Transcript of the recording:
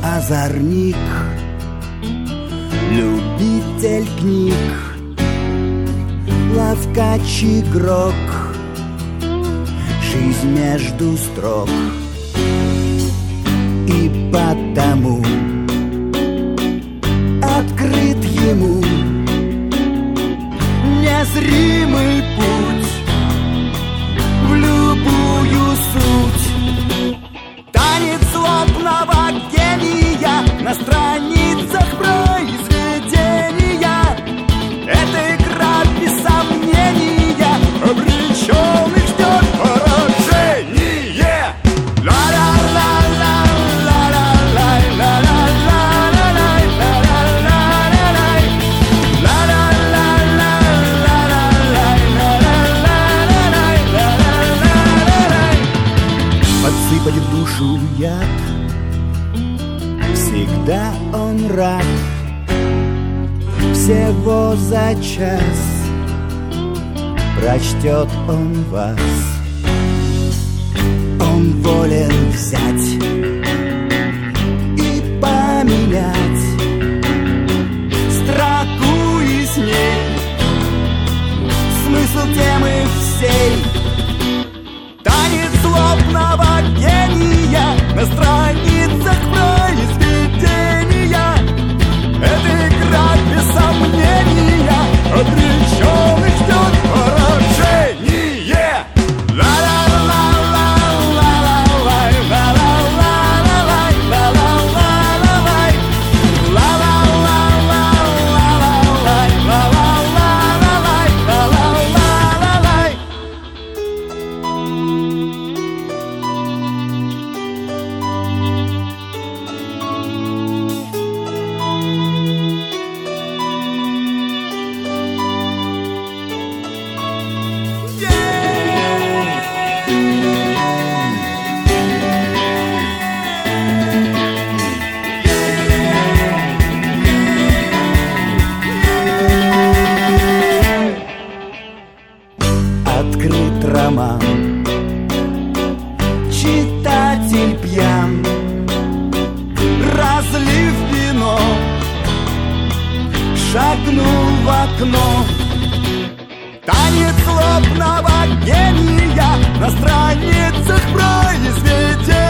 озорник, любитель книг, ловкач игрок, жизнь между строк. И потому открыт ему незримый путь в любую суть. Танец злобного гения на страницах произведения. Это игра без сомнения, обреченных ждет поражение. Подсыпать в душу яд, всегда он рад. Всего за час прочтет он вас. Он волен взять и поменять строку и с ней смысл темы всей. Танец злобного гения на страницах произведения. Это игра без сомнения, обреченных ждет поражение. Открыт роман, читатель пьян, разлив вино, шагнул в окно. Танец злобного гения на страницах произведения.